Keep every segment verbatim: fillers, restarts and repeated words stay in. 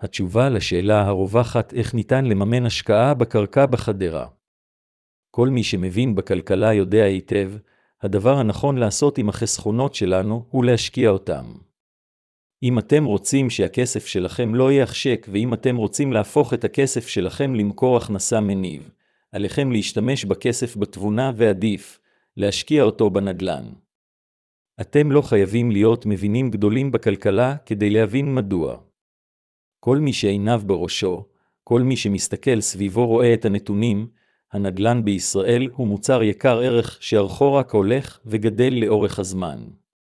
התשובה לשאלה הרווחת איך ניתן לממן השקעה בקרקע בחדרה. כל מי שמבין בכלכלה יודע היטב, הדבר הנכון לעשות עם החסכונות שלנו הוא להשקיע אותם. אם אתם רוצים שהכסף שלכם לא יחשק, ואם אתם רוצים להפוך את הכסף שלכם למקור הכנסה מניב, עליכם להשתמש בכסף בתבונה ועדיף, להשקיע אותו בנדל"ן. אתם לא חייבים להיות מבינים גדולים בכלכלה כדי להבין מדוע. כל מי שעיניו בראשו, כל מי שמסתכל סביבו רואה את הנתונים, הנדל"ן בישראל הוא מוצר יקר ערך שערכו רק הולך וגדל לאורך הזמן.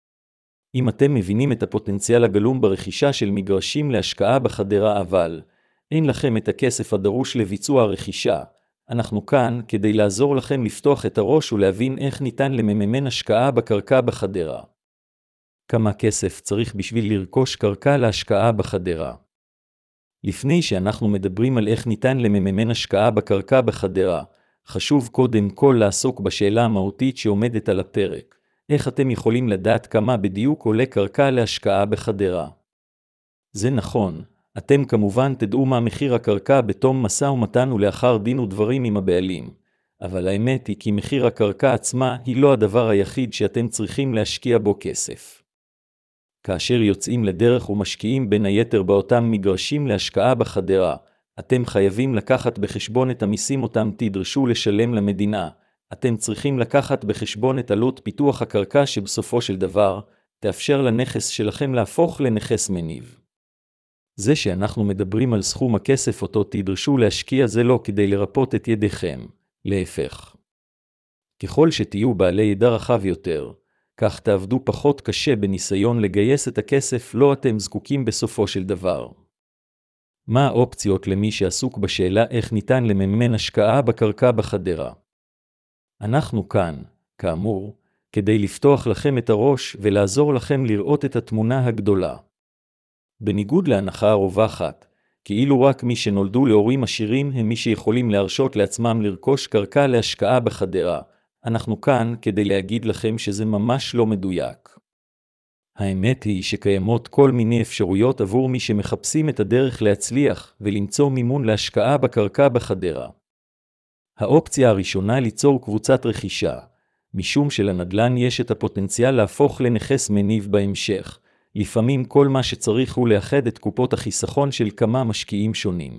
אם אתם מבינים את הפוטנציאל הגלום ברכישה של מגרשים להשקעה בחדרה אבל אין לכם את הכסף הדרוש לביצוע הרכישה, אנחנו כאן כדי לעזור לכם לפתוח את הראש ולהבין איך ניתן לממן השקעה בקרקע בחדרה. כמה כסף צריך בשביל לרכוש קרקע להשקעה בחדרה? לפני שאנחנו מדברים על איך ניתן לממן השקעה בקרקע בחדרה, חשוב קודם כל לעסוק בשאלה המהותית שעומדת על הפרק. איך אתם יכולים לדעת כמה בדיוק עולה קרקע להשקעה בחדרה? זה נכון, אתם כמובן תדעו מה מחיר הקרקע בתום משא ומתן ולאחר דין ודברים עם הבעלים, אבל האמת היא כי מחיר הקרקע עצמה היא לא הדבר היחיד שאתם צריכים להשקיע בו כסף. כאשר יוצאים לדרך ומשקיעים בין היתר באותם מגרשים להשקעה בחדרה, אתם חייבים לקחת בחשבון את המיסים אותם תדרשו לשלם למדינה, אתם צריכים לקחת בחשבון את עלות פיתוח הקרקע שבסופו של דבר, תאפשר לנכס שלכם להפוך לנכס מניב. זה שאנחנו מדברים על סכום הכסף אותו תדרשו להשקיע זה לא כדי לרפות את ידיכם, להפך. ככל שתהיו בעלי ידע רחב יותר, כך תעבדו פחות קשה בניסיון לגייס את הכסף לא אתם זקוקים בסופו של דבר. מה האופציות למי שעסוק בשאלה איך ניתן לממן השקעה בקרקע בחדרה? אנחנו כאן, כאמור, כדי לפתוח לכם את הראש ולעזור לכם לראות את התמונה הגדולה. בניגוד להנחה הרווחת, כאילו רק מי שנולדו להורים עשירים הם מי שיכולים להרשות לעצמם לרכוש קרקע להשקעה בחדרה, אנחנו כאן כדי להגיד לכם שזה ממש לא מדויק. האמת היא שקיימות כל מיני אפשרויות עבור מי שמחפשים את הדרך להצליח ולמצוא מימון להשקעה בקרקע בחדרה. האופציה הראשונה ליצור קבוצת רכישה, משום שלנדל"ן יש את הפוטנציאל להפוך לנכס מניב בהמשך, לפעמים כל מה שצריך הוא לאחד את קופות החיסכון של כמה משקיעים שונים.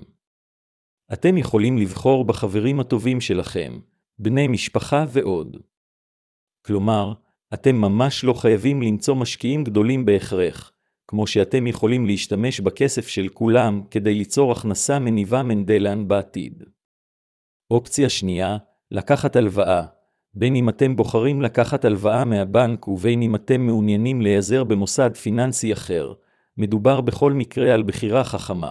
אתם יכולים לבחור בחברים הטובים שלכם, בני משפחה ועוד. כלומר, אתם ממש לא חייבים למצוא משקיעים גדולים בהכרח, כמו שאתם יכולים להשתמש בכסף של כולם כדי ליצור הכנסה מניבה מנדל"ן בעתיד. אופציה שנייה, לקחת הלוואה, בין אם אתם בוחרים לקחת הלוואה מהבנק ובין אם אתם מעוניינים להיעזר במוסד פיננסי אחר, מדובר בכל מקרה על בחירה חכמה.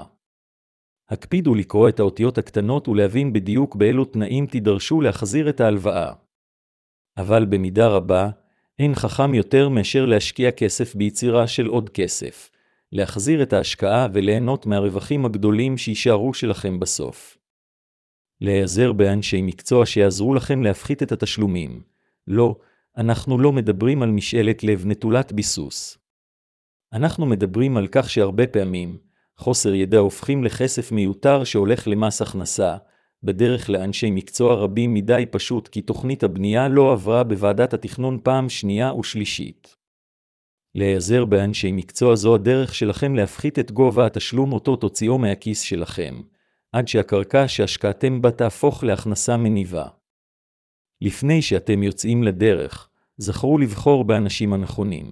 הקפידו לקרוא את האותיות הקטנות ולהבין בדיוק באילו תנאים תידרשו להחזיר את ההלוואה. אבל במידה רבה, אין חכם יותר מאשר להשקיע כסף ביצירה של עוד כסף, להחזיר את ההשקעה וליהנות מהרווחים הגדולים שישארו שלכם בסוף. להיעזר באנשי מקצוע שיעזרו לכם להפחית את התשלומים. לא, אנחנו לא מדברים על משאלת לב נטולת ביסוס. אנחנו מדברים על כך שהרבה פעמים, חוסר ידע הופכים לכסף מיותר שהולך למס הכנסה, בדרך לאנשי מקצוע רבים מדי פשוט כי תוכנית הבנייה לא עברה בוועדת התכנון פעם שנייה ושלישית. להיעזר באנשי מקצוע זו הדרך שלכם להפחית את גובה התשלום אותו תוציאו מהכיס שלכם, עד שהקרקע שהשקעתם בה תהפוך להכנסה מניבה. לפני שאתם יוצאים לדרך, זכרו לבחור באנשים הנכונים.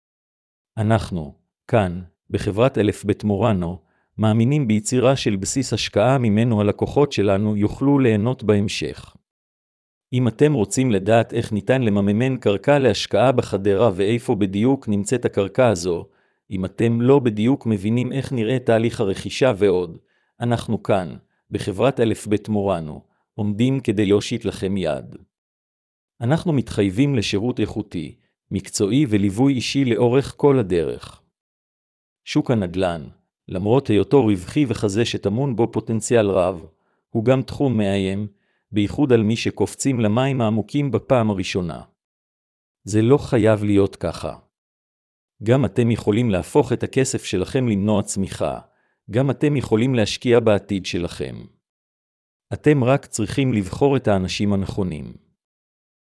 אנחנו, כאן, בחברת אלף בית מורנו, מאמינים ביצירה של בסיס השקעה ממנו הלקוחות שלנו יוכלו ליהנות בהמשך. אם אתם רוצים לדעת איך ניתן לממן קרקע להשקעה בחדרה ואיפה בדיוק נמצאת הקרקע הזו, אם אתם לא בדיוק מבינים איך נראה תהליך הרכישה ועוד, אנחנו כאן, בחברת אלף בית מורנו, עומדים כדי להושיט לכם יד. אנחנו מתחייבים לשירות איכותי, מקצועי וליווי אישי לאורך כל הדרך. שוק הנדל"ן, למרות היותו רווחי וחזה שטמון בו פוטנציאל רב, הוא גם תחום מאיים, בייחוד על מי שקופצים למים העמוקים בפעם הראשונה. זה לא חייב להיות ככה. גם אתם יכולים להפוך את הכסף שלכם למנוע צמיחה, גם אתם יכולים להשקיע בעתיד שלכם. אתם רק צריכים לבחור את האנשים הנכונים.